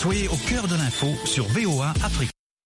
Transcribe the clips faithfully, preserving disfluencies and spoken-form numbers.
Soyez au cœur de l'info sur V O A Afrique.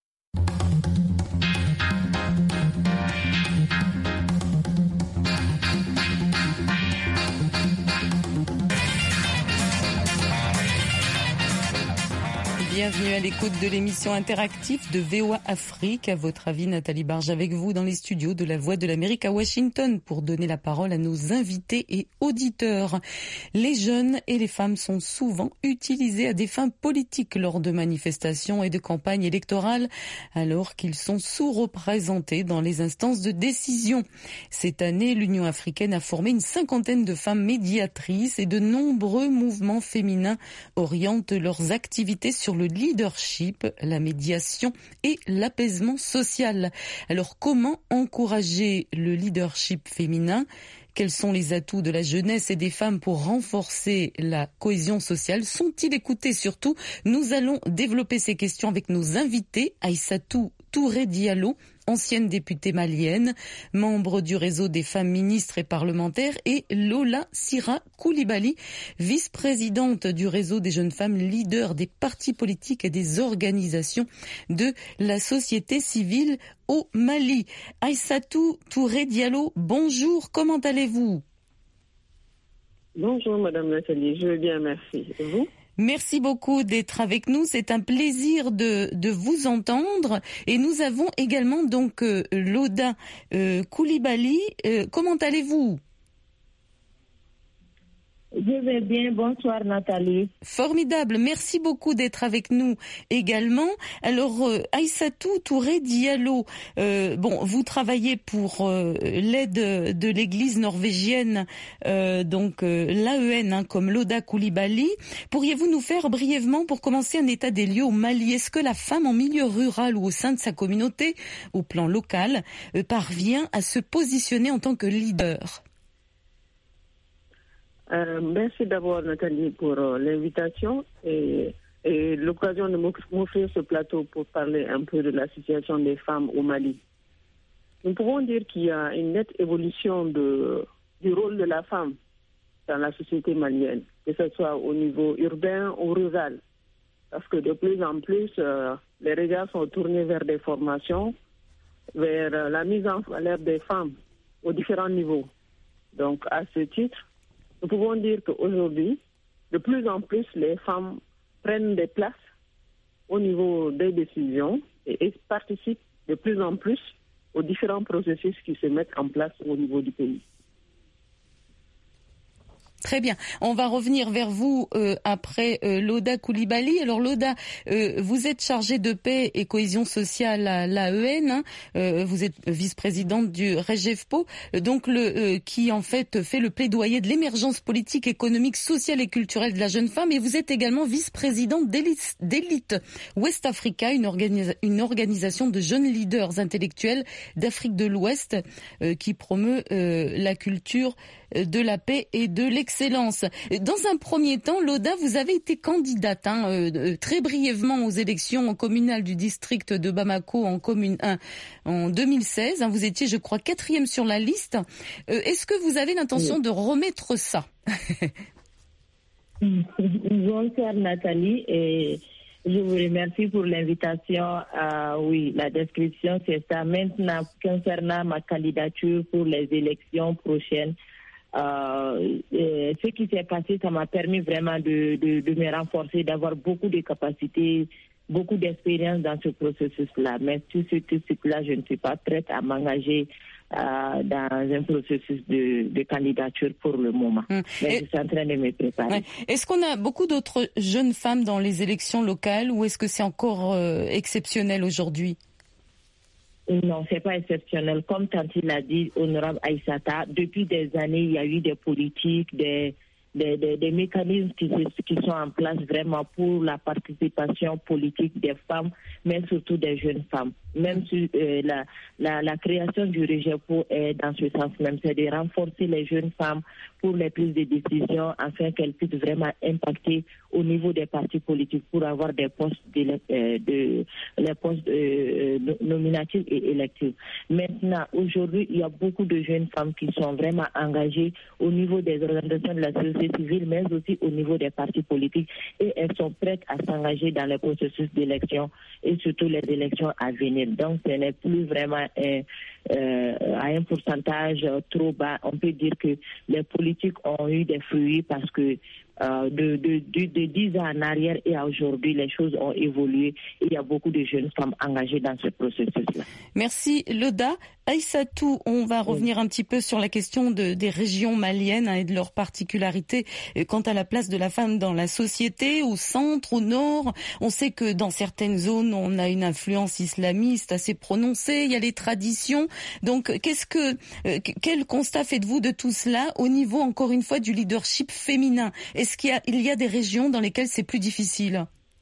Bienvenue à l'écoute de l'émission interactive de V O A Afrique. À votre avis, Nathalie Barge avec vous dans les studios de la Voix de l'Amérique à Washington pour donner la parole à nos invités et auditeurs. Les jeunes et les femmes sont souvent utilisés à des fins politiques lors de manifestations et de campagnes électorales, alors qu'ils sont sous-représentés dans les instances de décision. Cette année, l'Union africaine a formé une cinquantaine de femmes médiatrices et de nombreux mouvements féminins orientent leurs activités sur le leadership, la médiation et l'apaisement social. Alors, comment encourager le leadership féminin ? Quels sont les atouts de la jeunesse et des femmes pour renforcer la cohésion sociale ? Sont-ils écoutés surtout ? Nous allons développer ces questions avec nos invités. Aïssatou Touré Diallo, ancienne députée malienne, membre du réseau des femmes ministres et parlementaires, et Lola Sira Koulibaly, vice-présidente du réseau des jeunes femmes leaders des partis politiques et des organisations de la société civile au Mali. Aïssatou Touré Diallo, bonjour, comment allez-vous ? Bonjour Madame Nathalie, je vais bien, merci. Et vous ? Merci beaucoup d'être avec nous. C'est un plaisir de, de vous entendre. Et nous avons également donc euh, Loda euh, Koulibaly. Euh, comment allez-vous ? Je vais bien, bonsoir Nathalie. Formidable, merci beaucoup d'être avec nous également. Alors euh, Aïssatou Touré Diallo, euh, bon, vous travaillez pour euh, l'aide de l'Église norvégienne, euh, donc euh, l'A E N, hein, comme Loda Koulibaly. Pourriez-vous nous faire brièvement, pour commencer, un état des lieux au Mali ? Est-ce que la femme en milieu rural ou au sein de sa communauté, au plan local, euh, parvient à se positionner en tant que leader ? Euh, merci d'abord Nathalie pour euh, l'invitation et, et l'occasion de m'offrir ce plateau pour parler un peu de la situation des femmes au Mali. Nous pouvons dire qu'il y a une nette évolution de, du rôle de la femme dans la société malienne, que ce soit au niveau urbain ou rural, parce que de plus en plus, euh, les regards sont tournés vers des formations, vers euh, la mise en valeur des femmes aux différents niveaux. Donc à ce titre, nous pouvons dire qu'aujourd'hui, de plus en plus, les femmes prennent des places au niveau des décisions et participent de plus en plus aux différents processus qui se mettent en place au niveau du pays. Très bien. On va revenir vers vous euh, après euh, Loda Koulibaly. Alors Loda, euh, vous êtes chargée de paix et cohésion sociale à l'A E N. Hein. Euh, vous êtes vice-présidente du REGEFPO, donc le euh, qui en fait fait le plaidoyer de l'émergence politique, économique, sociale et culturelle de la jeune femme. Et vous êtes également vice-présidente d'Elite West Africa, une, organisa- une organisation de jeunes leaders intellectuels d'Afrique de l'Ouest euh, qui promeut euh, la culture de la paix et de l'excellence. Dans un premier temps, Loda, vous avez été candidate hein, euh, très brièvement aux élections communales du district de Bamako en commune un en deux mille seize. Hein, vous étiez, je crois, quatrième sur la liste. Euh, est-ce que vous avez l'intention oui. de remettre ça ? Bonsoir Nathalie et je vous remercie pour l'invitation. Euh, oui, la description c'est ça. Maintenant, concernant ma candidature pour les élections prochaines, Euh, euh, ce qui s'est passé, ça m'a permis vraiment de, de, de me renforcer, d'avoir beaucoup de capacités, beaucoup d'expérience dans ce processus-là. Mais tout ce truc-là, je ne suis pas prête à m'engager euh, dans un processus de, de candidature pour le moment. Mmh. Mais Et, je suis en train de me préparer. Ouais. Est-ce qu'on a beaucoup d'autres jeunes femmes dans les élections locales ou est-ce que c'est encore euh, exceptionnel aujourd'hui ? Non, c'est pas exceptionnel. Comme tant il l'a dit, honorable Aïssata, depuis des années, il y a eu des politiques, des, des, des, des mécanismes qui, qui sont en place vraiment pour la participation politique des femmes, mais surtout des jeunes femmes. même si euh, la, la, la création du REGEPO est dans ce sens même, c'est de renforcer les jeunes femmes pour les prises de décision afin qu'elles puissent vraiment impacter au niveau des partis politiques pour avoir des postes de, euh, de les postes euh, nominatifs et électifs. Maintenant, aujourd'hui, il y a beaucoup de jeunes femmes qui sont vraiment engagées au niveau des organisations de la société civile, mais aussi au niveau des partis politiques, et elles sont prêtes à s'engager dans les processus d'élection et surtout les élections à venir. Donc, ce n'est plus vraiment euh, euh, à un pourcentage trop bas. On peut dire que les politiques ont eu des fruits parce que Euh, de, de, de, de dix ans en arrière et à aujourd'hui, les choses ont évolué et il y a beaucoup de jeunes femmes engagées dans ce processus-là. Merci Loda. Aïssatou, on va revenir un petit peu sur la question de, des régions maliennes, hein, et de leurs particularités quant à la place de la femme dans la société, au centre, au nord. On sait que dans certaines zones, on a une influence islamiste assez prononcée, il y a les traditions. Donc, qu'est-ce que, euh, quel constat faites-vous de tout cela au niveau, encore une fois, du leadership féminin ? Est-ce qu'il y a, il y a des régions dans lesquelles c'est plus difficile ?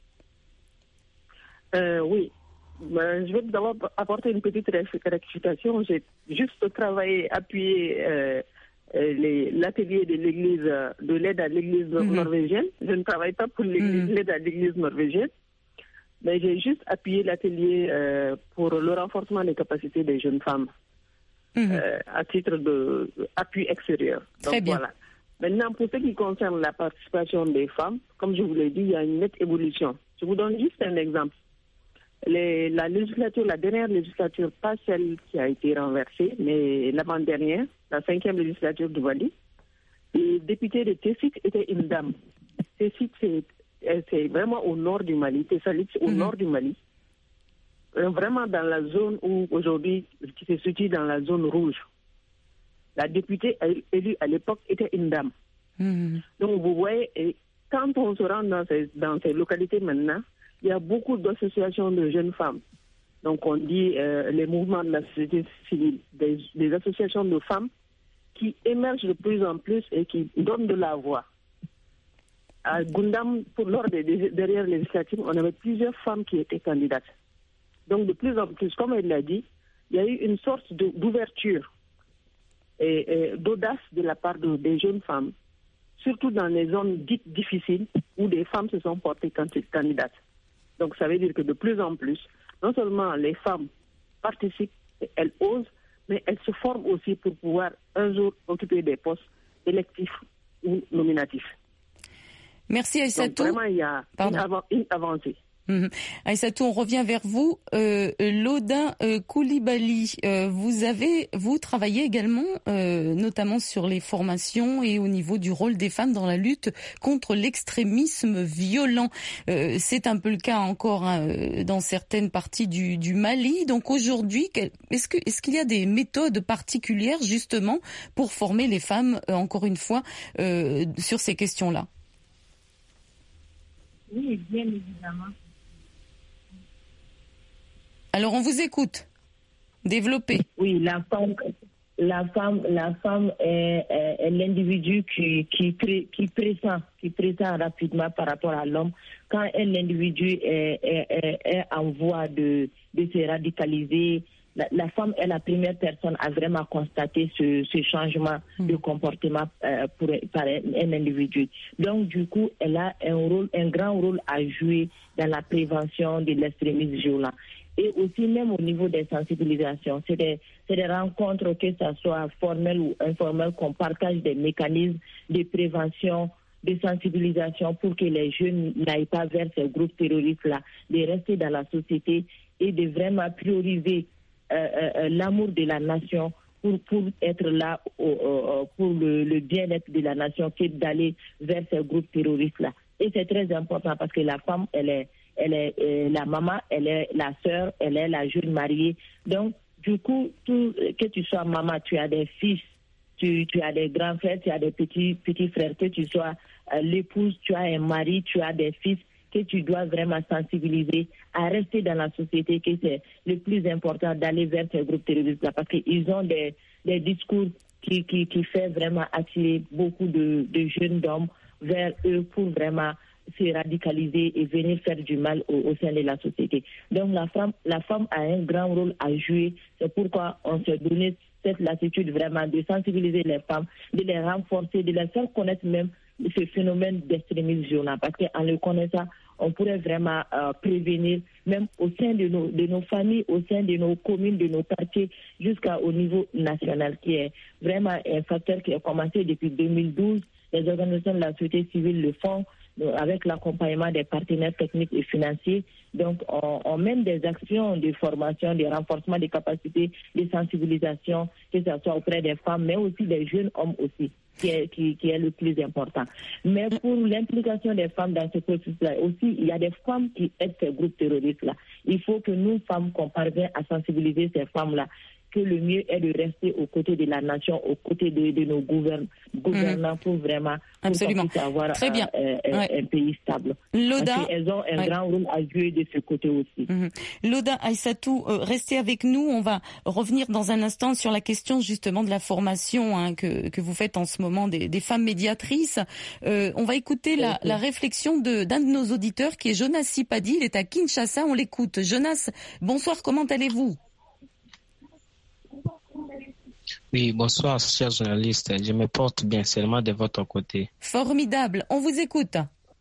euh, Oui. Ben, je vais d'abord apporter une petite rectification. J'ai juste travaillé, appuyé euh, les, l'atelier de l'église, de l'aide à l'église mm-hmm. norvégienne. Je ne travaille pas pour l'église, mm-hmm. l'aide à l'église norvégienne, mais j'ai juste appuyé l'atelier euh, pour le renforcement des capacités des jeunes femmes mm-hmm. euh, à titre d'appui extérieur. Donc, Très bien. Voilà. Maintenant, pour ce qui concerne la participation des femmes, comme je vous l'ai dit, il y a une nette évolution. Je vous donne juste un exemple. Les, la législature, la dernière législature, pas celle qui a été renversée, mais l'avant-dernière, la cinquième législature du Mali, les députés de Tessit étaient une dame. Tessit, c'est, c'est vraiment au nord du Mali. Tessalit, c'est au mm-hmm. nord du Mali. Vraiment dans la zone où, aujourd'hui, qui se situe dans la zone rouge. La députée élue à l'époque était une dame. Mmh. Donc, vous voyez, et quand on se rend dans ces, dans ces localités maintenant, il y a beaucoup d'associations de jeunes femmes. Donc, on dit euh, les mouvements de la société civile, des, des associations de femmes qui émergent de plus en plus et qui donnent de la voix. À Gundam, pour, lors des, des dernières législatives, on avait plusieurs femmes qui étaient candidates. Donc, de plus en plus, comme elle l'a dit, il y a eu une sorte de, d'ouverture et, et d'audace de la part de, des jeunes femmes, surtout dans les zones dites difficiles où des femmes se sont portées candidates. Donc ça veut dire que de plus en plus, non seulement les femmes participent, elles osent, mais elles se forment aussi pour pouvoir un jour occuper des postes électifs ou nominatifs. Merci Aïssatou. Donc vraiment, il y a une, av- une avancée. Mmh. Aïssatou, on revient vers vous. Euh, Lodin euh, Koulibaly, euh, vous avez vous travaillez également euh, notamment sur les formations et au niveau du rôle des femmes dans la lutte contre l'extrémisme violent. Euh, c'est un peu le cas encore hein, dans certaines parties du, du Mali. Donc aujourd'hui, est-ce que est-ce qu'il y a des méthodes particulières justement pour former les femmes, euh, encore une fois, euh, sur ces questions-là? Oui, bien évidemment. Alors on vous écoute. Développez. Oui, la femme, la femme, la femme est, est, est l'individu qui qui pré, qui pressent, qui pressent rapidement par rapport à l'homme. Quand un individu est, est, est, est en voie de de se radicaliser, la, la femme est la première personne à vraiment constater ce, ce changement mmh. de comportement euh, pour par un, un individu. Donc du coup, elle a un rôle, un grand rôle à jouer dans la prévention de l'extrémisme violent. Et aussi même au niveau des sensibilisations, c'est des, c'est des rencontres, que ce soit formelles ou informelles, qu'on partage des mécanismes de prévention, de sensibilisation pour que les jeunes n'aillent pas vers ces groupes terroristes-là, de rester dans la société et de vraiment prioriser euh, euh, l'amour de la nation pour, pour être là au, au, pour le, le bien-être de la nation que d'aller vers ces groupes terroristes-là. Et c'est très important parce que la femme, elle est elle est euh, la maman, elle est la sœur, elle est la jeune mariée. Donc, du coup, tout, que tu sois maman, tu as des fils, tu, tu as des grands frères, tu as des petits, petits frères, que tu sois euh, l'épouse, tu as un mari, tu as des fils, que tu dois vraiment sensibiliser à rester dans la société, que c'est le plus important d'aller vers ces groupes terroristes-là, parce qu'ils ont des, des discours qui, qui, qui fait vraiment attirer beaucoup de, de jeunes hommes vers eux pour vraiment se radicaliser et venir faire du mal au, au sein de la société. Donc la femme, la femme a un grand rôle à jouer. C'est pourquoi on s'est donné cette latitude vraiment de sensibiliser les femmes, de les renforcer, de les faire connaître même ce phénomène d'extrémisme violent. Parce qu'en le connaissant, on pourrait vraiment euh, prévenir, même au sein de nos, de nos familles, au sein de nos communes, de nos quartiers, jusqu'au niveau national, qui est vraiment un facteur qui a commencé depuis deux mille douze. Les organisations de la société civile le font avec l'accompagnement des partenaires techniques et financiers. Donc, on, on mène des actions de formation, de renforcement des capacités, de sensibilisation, que ce soit auprès des femmes, mais aussi des jeunes hommes aussi, qui est, qui, qui est le plus important. Mais pour l'implication des femmes dans ce processus-là, aussi, il y a des femmes qui aident ces groupes terroristes-là. Il faut que nous, femmes, qu'on parvienne à sensibiliser ces femmes-là, que le mieux est de rester aux côtés de la nation, aux côtés de, de nos gouvern- gouvernants mmh. pour vraiment pour Absolument. avoir Très bien. Un, un, ouais. un pays stable. Loda, Parce qu'elles ont un ouais. grand rôle à jouer de ce côté aussi. Mmh. Loda Aïssatou, euh, restez avec nous. On va revenir dans un instant sur la question justement de la formation hein, que, que vous faites en ce moment des, des femmes médiatrices. Euh, on va écouter la, la réflexion de, d'un de nos auditeurs qui est Jonas Sipadi. Il est à Kinshasa. On l'écoute. Jonas, bonsoir. Comment allez-vous? Oui, bonsoir, chers journalistes. Je me porte bien seulement de votre côté. Formidable. On vous écoute.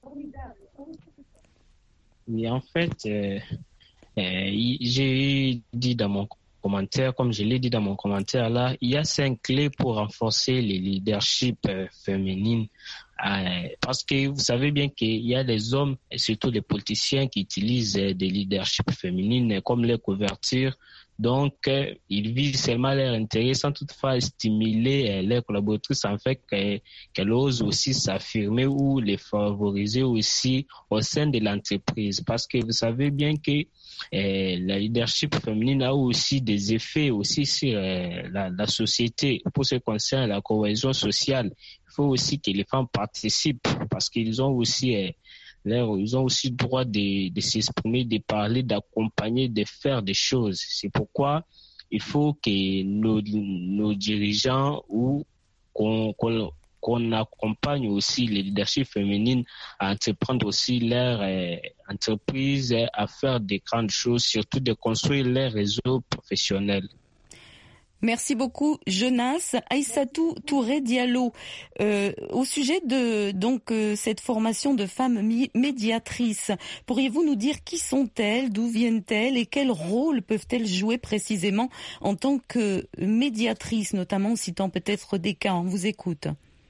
Oui, en fait, euh, euh, j'ai dit dans mon commentaire, comme je l'ai dit dans mon commentaire là, il y a cinq clés pour renforcer les leaderships euh, féminines. Euh, parce que vous savez bien qu'il y a des hommes, et surtout des politiciens, qui utilisent euh, des leaderships féminines comme les couvertures. Donc, euh, ils visent seulement leur intérêt sans toutefois stimuler euh, leurs collaboratrices en fait qu'elles, qu'elles osent aussi s'affirmer ou les favoriser aussi au sein de l'entreprise. Parce que vous savez bien que euh, la leadership féminine a aussi des effets aussi sur euh, la, la société. Pour ce qui concerne la cohésion sociale, il faut aussi que les femmes participent parce qu'ils ont aussi euh, Leur, ils ont aussi le droit de, de s'exprimer, de parler, d'accompagner, de faire des choses. C'est pourquoi il faut que nos, nos dirigeants ou qu'on, qu'on, qu'on accompagne aussi les leaderships féminines à entreprendre aussi leur euh, entreprise, à faire des grandes choses, surtout de construire leur réseau professionnel. Merci beaucoup, Jonas. Aïssatou Touré Diallo, euh, au sujet de donc euh, cette formation de femmes mi- médiatrices, pourriez-vous nous dire qui sont-elles, d'où viennent-elles et quel rôle peuvent-elles jouer précisément en tant que médiatrices, notamment en citant peut-être des cas? On vous écoute.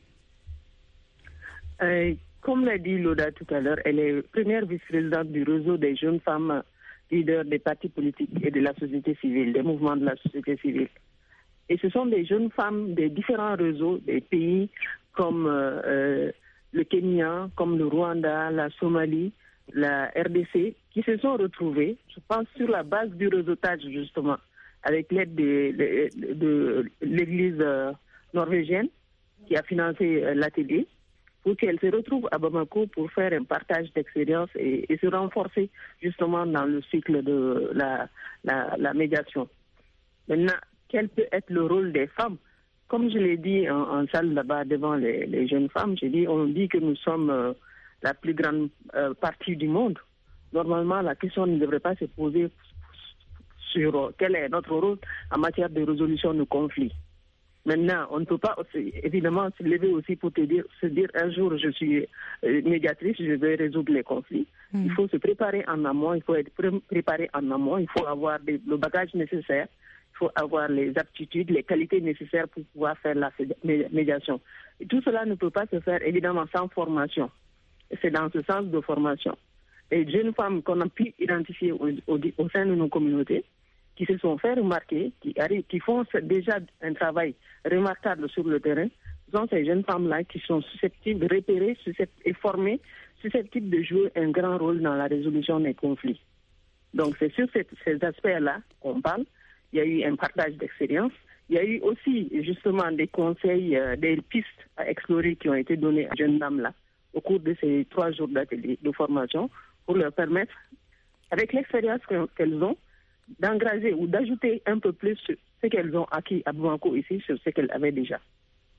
Euh, comme l'a dit Loda tout à l'heure, elle est première vice-présidente du réseau des jeunes femmes leaders des partis politiques et de la société civile, des mouvements de la société civile. Et ce sont des jeunes femmes des différents réseaux, des pays comme euh, le Kenya, comme le Rwanda, la Somalie, la R D C, qui se sont retrouvées, je pense, sur la base du réseautage, justement, avec l'aide de, de, de l'Église euh, norvégienne qui a financé euh, l'atelier, pour qu'elles se retrouvent à Bamako pour faire un partage d'expérience et, et se renforcer, justement, dans le cycle de la, la, la médiation. Maintenant, quel peut être le rôle des femmes? Comme je l'ai dit en, en salle là-bas devant les, les jeunes femmes, j'ai dit, on dit que nous sommes euh, la plus grande euh, partie du monde. Normalement, la question ne devrait pas se poser sur euh, quel est notre rôle en matière de résolution de conflits. Maintenant, on ne peut pas aussi, évidemment se lever aussi pour te dire, se dire un jour je suis euh, médiatrice, je vais résoudre les conflits. Mmh. Il faut se préparer en amont, il faut être pré- préparé en amont, il faut avoir des, le bagage nécessaire. Il faut avoir les aptitudes, les qualités nécessaires pour pouvoir faire la médiation. Et tout cela ne peut pas se faire évidemment sans formation. Et c'est dans ce sens de formation. Les jeunes femmes qu'on a pu identifier au, au, au sein de nos communautés, qui se sont fait remarquer, qui, arrivent, qui font déjà un travail remarquable sur le terrain, sont ces jeunes femmes-là qui sont susceptibles de repérer susceptibles, et formées, susceptibles de jouer un grand rôle dans la résolution des conflits. Donc c'est sur ces, ces aspects-là qu'on parle. Il y a eu un partage d'expérience. Il y a eu aussi justement des conseils, euh, des pistes à explorer qui ont été données à jeunes dames-là au cours de ces trois jours d'atelier de formation pour leur permettre, avec l'expérience qu'elles ont, d'engranger ou d'ajouter un peu plus ce qu'elles ont acquis à Bamako ici sur ce qu'elles avaient déjà.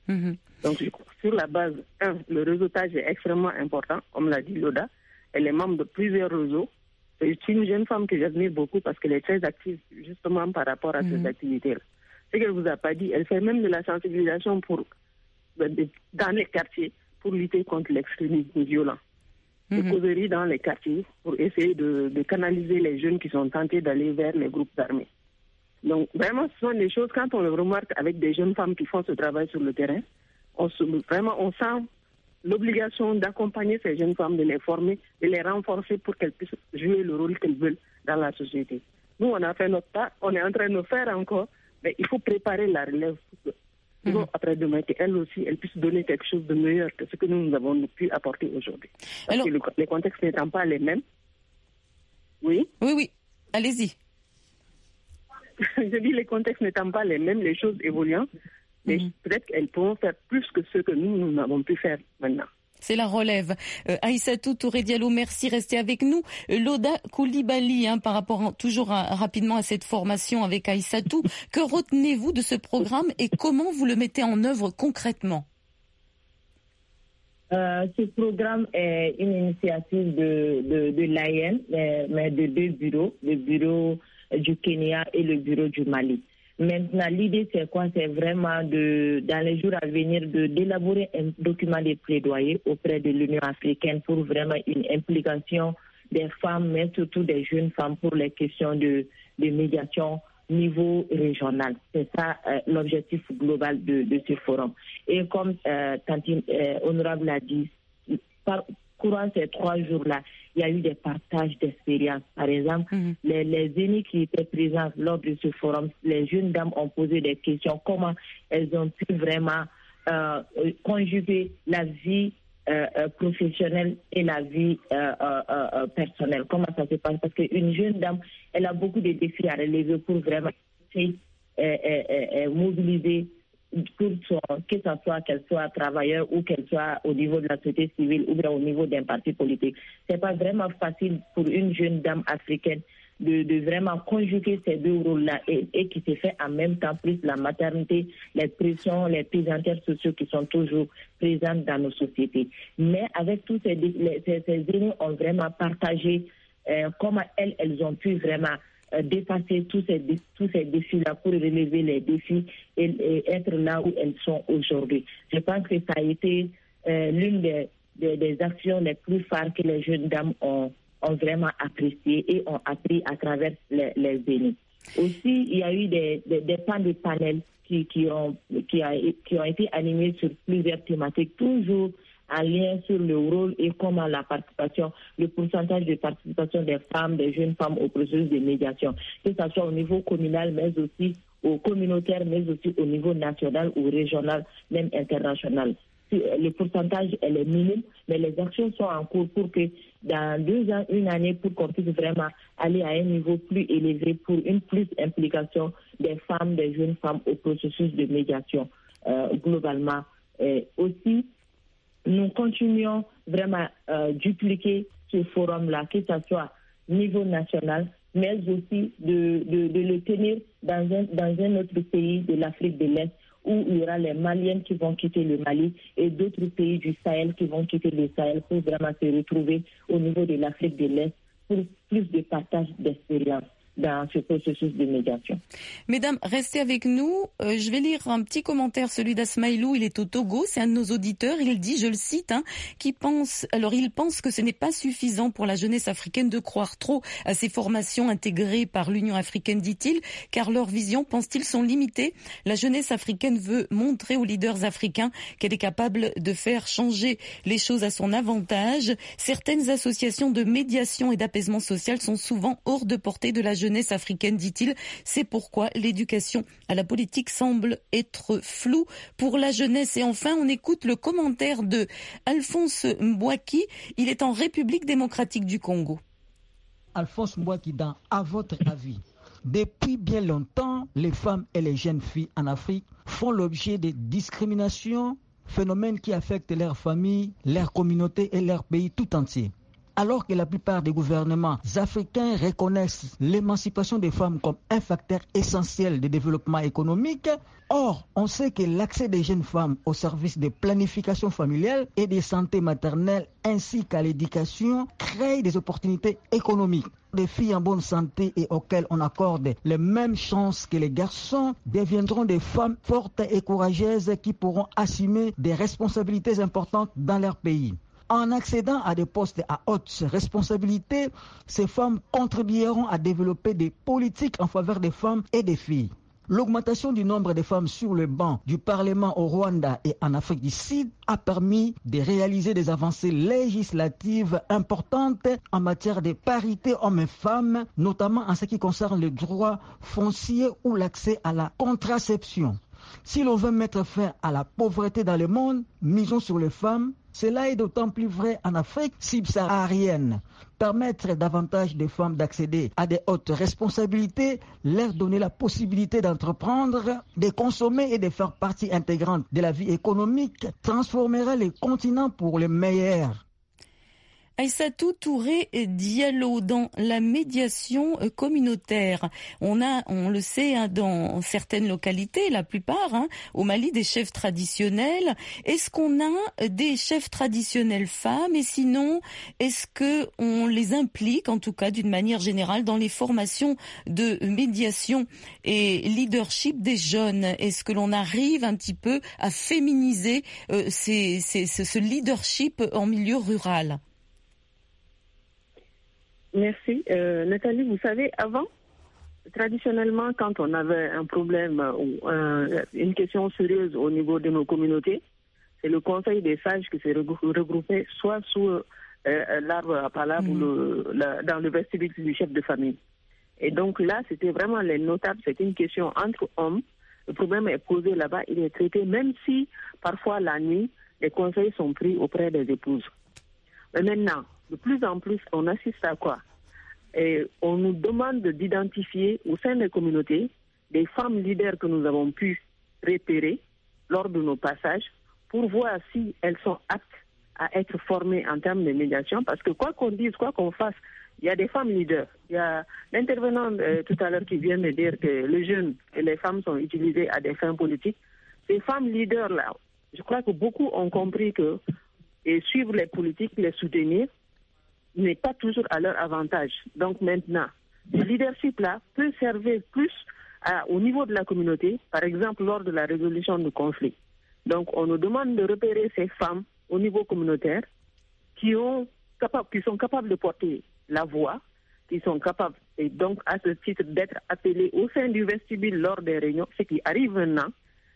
Mm-hmm. Donc, sur la base, un, le réseautage est extrêmement important, comme l'a dit Loda. Elle est membre de plusieurs réseaux. C'est une jeune femme que j'admire beaucoup parce qu'elle est très active, justement, par rapport à mm-hmm. ces activités-là. Ce qu'elle ne vous a pas dit, elle fait même de la sensibilisation pour, dans les quartiers pour lutter contre l'extrémisme violent. Des mm-hmm. causeries dans les quartiers pour essayer de, de canaliser les jeunes qui sont tentés d'aller vers les groupes armés. Donc, vraiment, ce sont des choses, quand on le remarque avec des jeunes femmes qui font ce travail sur le terrain, on se, vraiment, on sent l'obligation d'accompagner ces jeunes femmes, de les former, de les renforcer pour qu'elles puissent jouer le rôle qu'elles veulent dans la société. Nous, on a fait notre part, on est en train de le faire encore, mais il faut préparer la relève pour que, mmh. après-demain, qu'elles aussi, elles puissent donner quelque chose de meilleur que ce que nous, nous avons pu apporter aujourd'hui. Parce Alors... que le, les contextes n'étant pas les mêmes. Oui Oui, oui, allez-y. Je dis les contextes n'étant pas les mêmes, les choses évoluant, mais mmh. peut-être qu'elles pourront faire plus que ce que nous, nous avons pu faire maintenant. C'est la relève. Euh, Aïssatou Touré Diallo, merci, restez avec nous. Euh, Loda Coulibaly, hein, par rapport en, toujours à, rapidement à cette formation avec Aïssatou, que retenez-vous de ce programme et comment vous le mettez en œuvre concrètement? Euh, ce programme est une initiative de, de, de l'A I N, mais, mais de deux bureaux, le bureau du Kenya et le bureau du Mali. Maintenant, l'idée, c'est quoi? C'est vraiment, de, dans les jours à venir, de, d'élaborer un document de plaidoyer auprès de l'Union africaine pour vraiment une implication des femmes, mais surtout des jeunes femmes pour les questions de, de médiation niveau régional. C'est ça euh, l'objectif global de, de ce forum. Et comme euh, Tantine euh, Honorable l'a dit, par, courant ces trois jours-là, il y a eu des partages d'expériences. Par exemple, mm-hmm. les, les aînés qui étaient présents lors de ce forum, les jeunes dames ont posé des questions, comment elles ont pu vraiment euh, conjuguer la vie euh, euh, professionnelle et la vie euh, euh, euh, personnelle. Comment ça se passe? Parce qu'une jeune dame, elle a beaucoup de défis à relever pour vraiment euh, euh, euh, mobiliser pour son, que ce soit qu'elle soit travailleur ou qu'elle soit au niveau de la société civile ou bien au niveau d'un parti politique. C'est pas vraiment facile pour une jeune dame africaine de, de vraiment conjuguer ces deux rôles-là et, et qui se fait en même temps plus la maternité, les pressions, les pesanteurs sociaux qui sont toujours présentes dans nos sociétés. Mais avec tous ces, les, ces, ces aînés ont vraiment partagé euh, comment elles, elles ont pu vraiment dépasser tous ces, tous ces défis-là pour relever les défis et, et être là où elles sont aujourd'hui. Je pense que ça a été euh, l'une des, des, des actions les plus phares que les jeunes dames ont, ont vraiment appréciées et ont appris à travers les, les aînés. Aussi, il y a eu des, des, des temps de panel qui, qui, ont, qui, a, qui ont été animés sur plusieurs thématiques, toujours en lien sur le rôle et comment la participation, le pourcentage de participation des femmes, des jeunes femmes au processus de médiation, que ce soit au niveau communal, mais aussi au communautaire, mais aussi au niveau national ou régional, même international. Le pourcentage, elle est minime, mais les actions sont en cours pour que dans deux ans, une année, pour qu'on puisse vraiment aller à un niveau plus élevé pour une plus implication des femmes, des jeunes femmes au processus de médiation euh, globalement. Et aussi, nous continuons vraiment à euh, dupliquer ce forum-là, que ce soit niveau national, mais aussi de, de, de le tenir dans un, dans un autre pays de l'Afrique de l'Est, où il y aura les Maliennes qui vont quitter le Mali et d'autres pays du Sahel qui vont quitter le Sahel pour vraiment se retrouver au niveau de l'Afrique de l'Est pour plus de partage d'expérience dans ce processus de médiation. Mesdames, restez avec nous. Euh, je vais lire un petit commentaire, celui d'Asmaïlou. Il est au Togo, c'est un de nos auditeurs. Il dit, je le cite, hein, qui pense, alors il pense que ce n'est pas suffisant pour la jeunesse africaine de croire trop à ces formations intégrées par l'Union africaine, dit-il, car leurs visions, pense-t-il, sont limitées. La jeunesse africaine veut montrer aux leaders africains qu'elle est capable de faire changer les choses à son avantage. Certaines associations de médiation et d'apaisement social sont souvent hors de portée de la jeunesse jeunesse africaine, dit-il. C'est pourquoi l'éducation à la politique semble être floue pour la jeunesse. Et enfin, on écoute le commentaire de Alphonse Mbouaki. Il est en République démocratique du Congo. Alphonse Mbouaki, dans À votre avis, depuis bien longtemps, les femmes et les jeunes filles en Afrique font l'objet de discriminations, phénomènes qui affectent leur famille, leur communauté et leur pays tout entier. Alors que la plupart des gouvernements africains reconnaissent l'émancipation des femmes comme un facteur essentiel de développement économique, or, on sait que l'accès des jeunes femmes aux services de planification familiale et de santé maternelle ainsi qu'à l'éducation crée des opportunités économiques. Des filles en bonne santé et auxquelles on accorde les mêmes chances que les garçons deviendront des femmes fortes et courageuses qui pourront assumer des responsabilités importantes dans leur pays. En accédant à des postes à haute responsabilité, ces femmes contribueront à développer des politiques en faveur des femmes et des filles. L'augmentation du nombre de femmes sur le banc du Parlement au Rwanda et en Afrique du Sud a permis de réaliser des avancées législatives importantes en matière de parité hommes et femmes, notamment en ce qui concerne le droit foncier ou l'accès à la contraception. Si l'on veut mettre fin à la pauvreté dans le monde, misons sur les femmes. Cela est d'autant plus vrai en Afrique subsaharienne. Permettre davantage de femmes d'accéder à des hautes responsabilités, leur donner la possibilité d'entreprendre, de consommer et de faire partie intégrante de la vie économique, transformera les continents pour le meilleur. Aïssatou Touré Diallo, dans la médiation communautaire, on a, on le sait, hein, dans certaines localités, la plupart, hein, au Mali, des chefs traditionnels. Est-ce qu'on a des chefs traditionnels femmes, et sinon, est-ce que on les implique, en tout cas d'une manière générale, dans les formations de médiation et leadership des jeunes? Est-ce que l'on arrive un petit peu à féminiser euh, ces, ces, ce, ce leadership en milieu rural? Merci. Euh, Nathalie, vous savez, avant, traditionnellement, quand on avait un problème ou euh, une question sérieuse au niveau de nos communautés, c'est le conseil des sages qui s'est regroupé soit sous euh, l'arbre à palabre mmh. ou le, la, dans le vestibule du chef de famille. Et donc là, c'était vraiment les notables, c'était une question entre hommes. Le problème est posé là-bas, il est traité, même si parfois la nuit, les conseils sont pris auprès des épouses. Mais maintenant, de plus en plus, on assiste à quoi? Et on nous demande d'identifier au sein des communautés des femmes leaders que nous avons pu repérer lors de nos passages pour voir si elles sont aptes à être formées en termes de médiation. Parce que quoi qu'on dise, quoi qu'on fasse, il y a des femmes leaders. Il y a l'intervenant euh, tout à l'heure qui vient de dire que les jeunes et les femmes sont utilisées à des fins politiques. Ces femmes leaders-là, je crois que beaucoup ont compris que et suivre les politiques, les soutenir, n'est pas toujours à leur avantage. Donc maintenant, ce leadership-là peut servir plus à, au niveau de la communauté, par exemple lors de la résolution de conflits. Donc on nous demande de repérer ces femmes au niveau communautaire qui, ont, capable, qui sont capables de porter la voix, qui sont capables, et donc à ce titre, d'être appelées au sein du vestibule lors des réunions, ce qui arrive maintenant.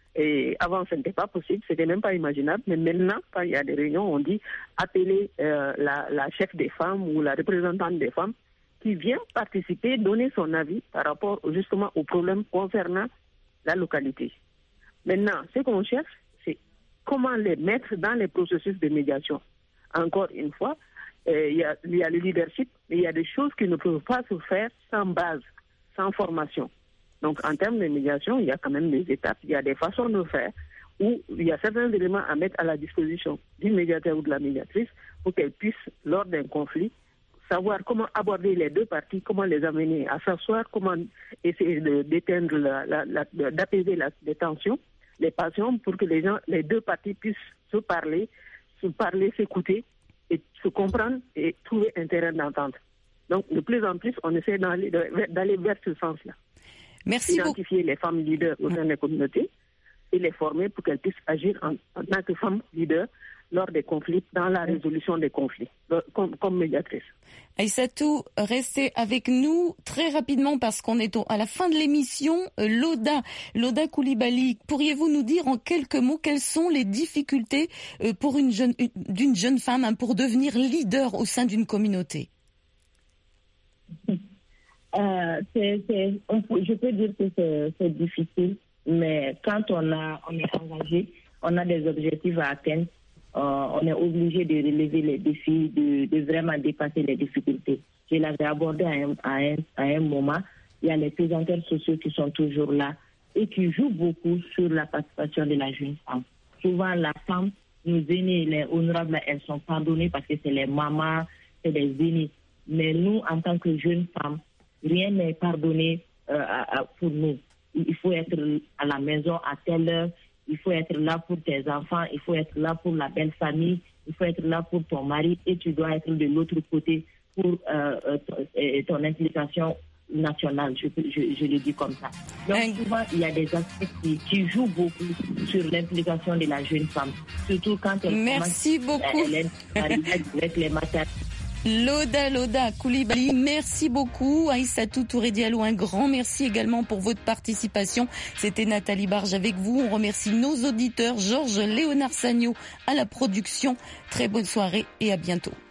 Et avant, ce n'était pas possible, ce n'était même pas imaginable. Mais maintenant, quand il y a des réunions, on dit appeler euh, la, la chef des femmes ou la représentante des femmes qui vient participer, donner son avis par rapport justement aux problèmes concernant la localité. Maintenant, ce qu'on cherche, c'est comment les mettre dans les processus de médiation. Encore une fois, euh, il y a, il y a le leadership, mais il y a des choses qui ne peuvent pas se faire sans base, sans formation. Donc, en termes de médiation, il y a quand même des étapes, il y a des façons de faire où il y a certains éléments à mettre à la disposition du médiateur ou de la médiatrice pour qu'elle puisse, lors d'un conflit, savoir comment aborder les deux parties, comment les amener à s'asseoir, comment essayer de, d'éteindre, la, la, la, d'apaiser la, les tensions, les passions, pour que les gens, les deux parties puissent se parler, se parler, s'écouter et se comprendre et trouver un terrain d'entente. Donc, de plus en plus, on essaie d'aller, d'aller vers ce sens-là. Merci Identifier beaucoup. Les femmes leaders au sein des communautés et les former pour qu'elles puissent agir en, en tant que femmes leaders lors des conflits, dans la résolution des conflits, comme, comme médiatrice. Aïssatou, restez avec nous très rapidement parce qu'on est au, à la fin de l'émission. Loda, Loda Coulibaly, pourriez-vous nous dire en quelques mots quelles sont les difficultés pour une jeune, d'une jeune femme hein, pour devenir leader au sein d'une communauté? Euh, c'est, c'est, on peut, je peux dire que c'est, c'est difficile, mais quand on, a, on est engagé, on a des objectifs à atteindre, euh, on est obligé de relever les défis, de, de vraiment dépasser les difficultés. Je l'avais abordé à un, à, un, à un moment, il y a les présenteurs sociaux qui sont toujours là et qui jouent beaucoup sur la participation de la jeune femme. Souvent, la femme, nos aînés, les honorables, elles sont pardonnées parce que c'est les mamans, c'est des aînés. Mais nous, en tant que jeunes femmes, rien n'est pardonné euh, à, à, pour nous. Il faut être à la maison à telle heure, il faut être là pour tes enfants, il faut être là pour la belle famille, il faut être là pour ton mari et tu dois être de l'autre côté pour euh, euh, ton implication nationale, je, je, je le dis comme ça. Donc souvent, il y a des aspects qui, qui jouent beaucoup sur l'implication de la jeune femme, surtout quand elle Merci commence, beaucoup. Elle est avec les matins. Loda Loda Coulibaly, merci beaucoup. Aïssatou Touré Diallo, un grand merci également pour votre participation. C'était Nathalie Barge avec vous. On remercie nos auditeurs, Georges Léonard Sagno à la production. Très bonne soirée et à bientôt.